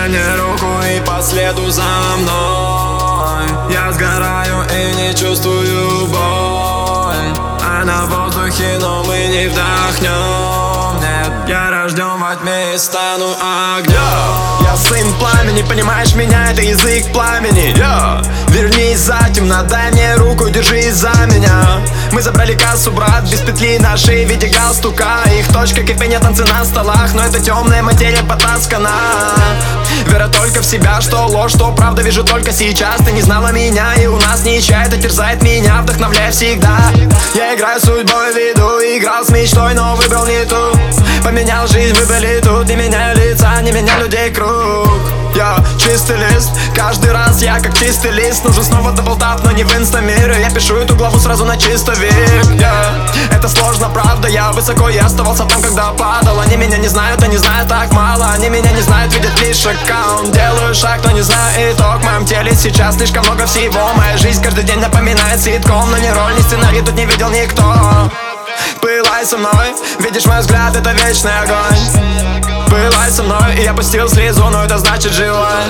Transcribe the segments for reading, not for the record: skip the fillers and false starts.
Протяни руку и по следу за мной. Я сгораю и не чувствую боль, а на воздухе, но мы не вдохнем. Нет, я рожден во тьме и стану огнем. Я сын пламени, понимаешь меня, это язык пламени. Вернись затем, дай мне руку, держись за меня. Мы забрали кассу, брат, без петли на шее в виде галстука. Их точка кипения, танцы на столах, но это темная материя потаскана. Вера только в себя, что ложь, что правда, вижу только сейчас. Ты не знала меня, и у нас ничья, это терзает меня, вдохновляя всегда. Я играю судьбой, веду, играл с мечтой, но выбрал не ту. Поменял жизнь, выбрали тут, не меняю лица, не меняю людей круг. Я чистый лист, каждый раз я как чистый лист. Нужен снова даблтап, но не в инстамире. Я пишу эту главу сразу на чистовик. Это сложно, правда, я высоко, я оставался там, когда падал. Они меня не знают, они знают так мало. Они меня не знают, видят лишь аккаунт. Делаю шаг, но не знаю итог. В моем теле сейчас слишком много всего. Моя жизнь каждый день напоминает ситком, но ни роль, ни сценарий тут не видел никто. Пылай со мной, видишь мой взгляд, это вечный огонь. Пылай со мной, и я пустил слезу, но это значит живой.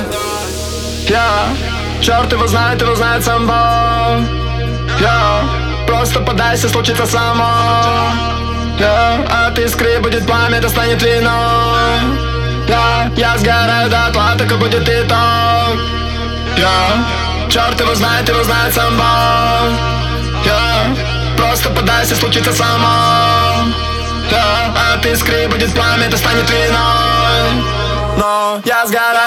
Черт его знает сам Бог. Просто подайся, случится само. От искры будет пламя, это станет виной. Я сгораю дотла, так и будет итог. Черт его знает сам Бог. Просто подайся, случится само. От искры будет пламя, это станет виной. Но я сгораю.